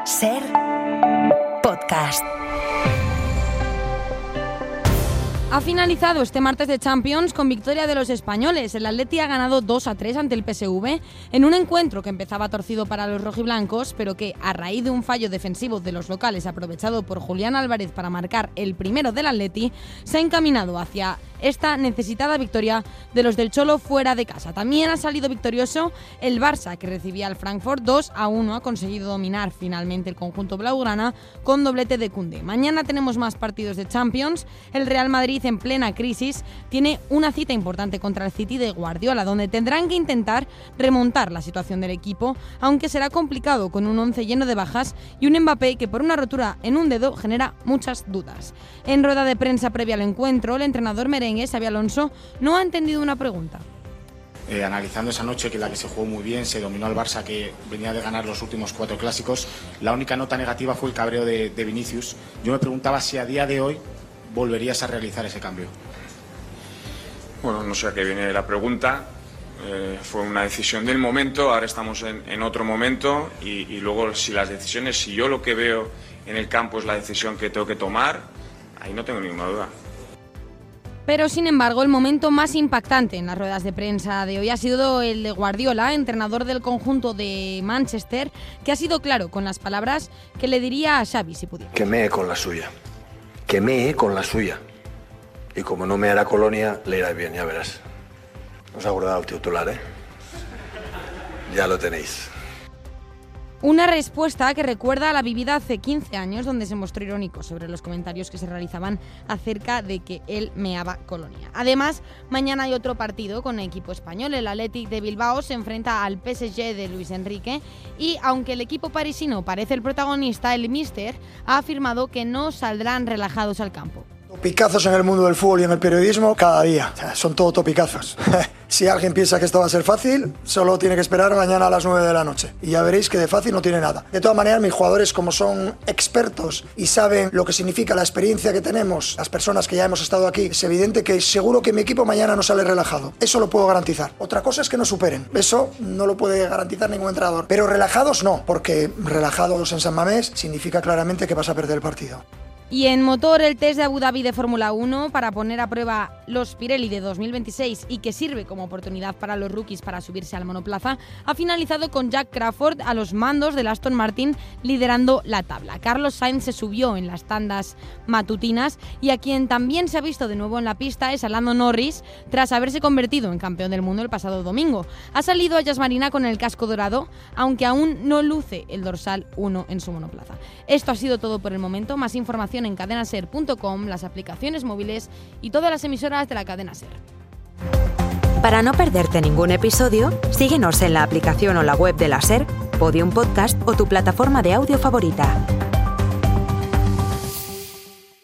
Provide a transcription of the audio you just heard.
SER Podcast. Ha finalizado este martes de Champions con victoria de los españoles. El Atleti ha ganado 2-3 ante el PSV en un encuentro que empezaba torcido para los rojiblancos, pero que, a raíz de un fallo defensivo de los locales aprovechado por Julián Álvarez para marcar el primero del Atleti, se ha encaminado hacia esta necesitada victoria de los del Cholo fuera de casa. También ha salido victorioso el Barça, que recibía al Frankfurt 2-1. Ha conseguido dominar finalmente el conjunto blaugrana con doblete de Koundé. Mañana tenemos más partidos de Champions. El Real Madrid, en plena crisis, tiene una cita importante contra el City de Guardiola, donde tendrán que intentar remontar la situación del equipo, aunque será complicado con un 11 lleno de bajas y un Mbappé que por una rotura en un dedo genera muchas dudas. En rueda de prensa previa al encuentro, el entrenador merengue, Xabi Alonso, no ha entendido una pregunta. Analizando esa noche, que la que se jugó muy bien, se dominó al Barça, que venía de ganar los últimos 4 clásicos, la única nota negativa fue el cabreo de Vinicius. Yo me preguntaba si a día de hoy volverías a realizar ese cambio. Bueno, no sé a qué viene la pregunta. Fue una decisión del momento, ahora estamos en otro momento y luego si yo lo que veo en el campo es la decisión que tengo que tomar, ahí no tengo ninguna duda. Pero, sin embargo, el momento más impactante en las ruedas de prensa de hoy ha sido el de Guardiola, entrenador del conjunto de Manchester, que ha sido claro con las palabras que le diría a Xavi si pudiera. Que mee con la suya. Que mee con la suya. Y como no me hará Colonia, le irá bien, ya verás. Os ha guardado el titular, ¿eh? Ya lo tenéis. Una respuesta que recuerda a la vivida hace 15 años, donde se mostró irónico sobre los comentarios que se realizaban acerca de que él meaba Colonia. Además, mañana hay otro partido con el equipo español. El Athletic de Bilbao se enfrenta al PSG de Luis Enrique y, aunque el equipo parisino parece el protagonista, el míster ha afirmado que no saldrán relajados al campo. Topicazos en el mundo del fútbol y en el periodismo cada día. O sea, son todo topicazos. Si alguien piensa que esto va a ser fácil, solo tiene que esperar mañana a las 9 de la noche. Y ya veréis que de fácil no tiene nada. De todas maneras, mis jugadores, como son expertos y saben lo que significa la experiencia que tenemos, las personas que ya hemos estado aquí, es evidente que seguro que mi equipo mañana no sale relajado. Eso lo puedo garantizar. Otra cosa es que no superen. Eso no lo puede garantizar ningún entrenador. Pero relajados no, porque relajados en San Mamés significa claramente que vas a perder el partido. Y en motor, el test de Abu Dhabi de Fórmula 1 para poner a prueba los Pirelli de 2026 y que sirve como oportunidad para los rookies para subirse al monoplaza, ha finalizado con Jack Crawford a los mandos del Aston Martin liderando la tabla. Carlos Sainz se subió en las tandas matutinas y a quien también se ha visto de nuevo en la pista es a Lando Norris tras haberse convertido en campeón del mundo el pasado domingo. Ha salido a Yas Marina con el casco dorado, aunque aún no luce el dorsal 1 en su monoplaza. Esto ha sido todo por el momento. Más información en cadenaser.com, las aplicaciones móviles y todas las emisoras de la cadena SER. Para no perderte ningún episodio, síguenos en la aplicación o la web de la SER, Podium Podcast o tu plataforma de audio favorita.